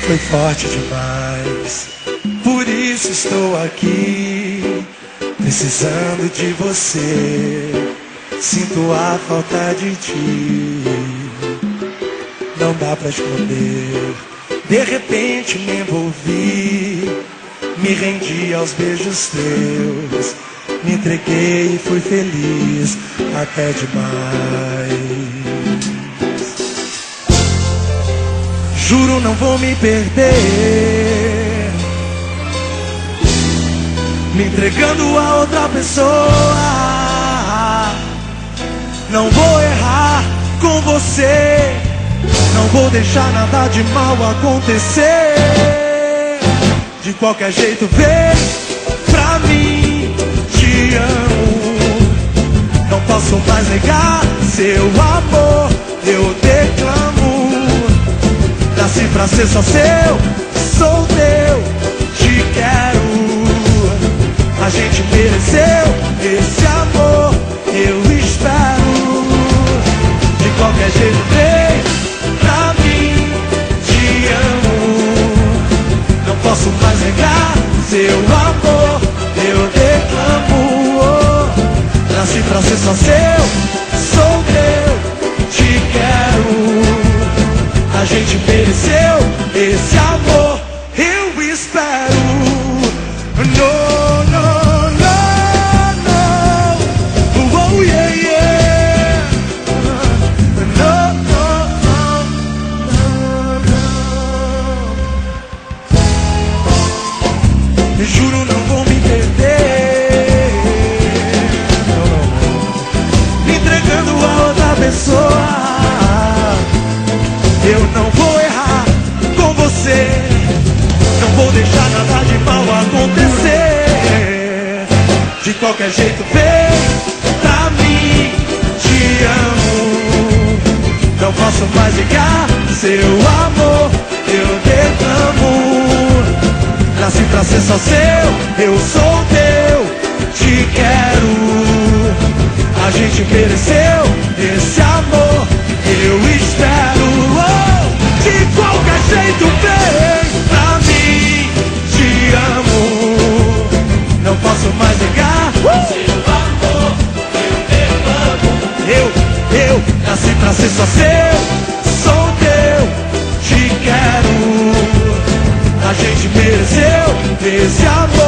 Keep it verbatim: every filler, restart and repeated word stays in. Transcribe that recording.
foi forte demais. Por isso estou aqui, precisando de você. Sinto a falta de ti, não dá pra esconder. De repente me envolvi, me rendi aos beijos teus, me entreguei e fui feliz até demais. Juro não vou me perder, me entregando a outra pessoa. Não vou errar com você, não vou deixar nada de mal acontecer. De qualquer jeito vem pra mim, te amo. Não posso mais negar seu amor, eu declamo. Nasci pra ser só seu, sou teu, te quero. A gente mereceu esse amor, eu espero. De qualquer jeito vem pra mim, te amo. Não posso mais negar seu amor, eu declamo. Nasci pra ser só seu, sou teu, te quero. A gente mereceu esse amor, eu espero. No, no, no, no. Oh, yeah, yeah. No, no, no, no. Juro não vou me perder, não, não. Me entregando a outra pessoa. Eu não vou errar com você, não vou deixar nada de mal acontecer. De qualquer jeito vem pra mim, te amo. Não posso mais negar seu amor, eu declamo. Nasci pra ser só seu, eu sou teu, te quero. A gente mereceu esse amor, eu espero. De qualquer jeito vem pra mim, te amo. Não posso mais negar uh! seu amor, eu declamo. Eu, eu nasci pra ser só seu, sou teu, te quero. A gente mereceu esse amor.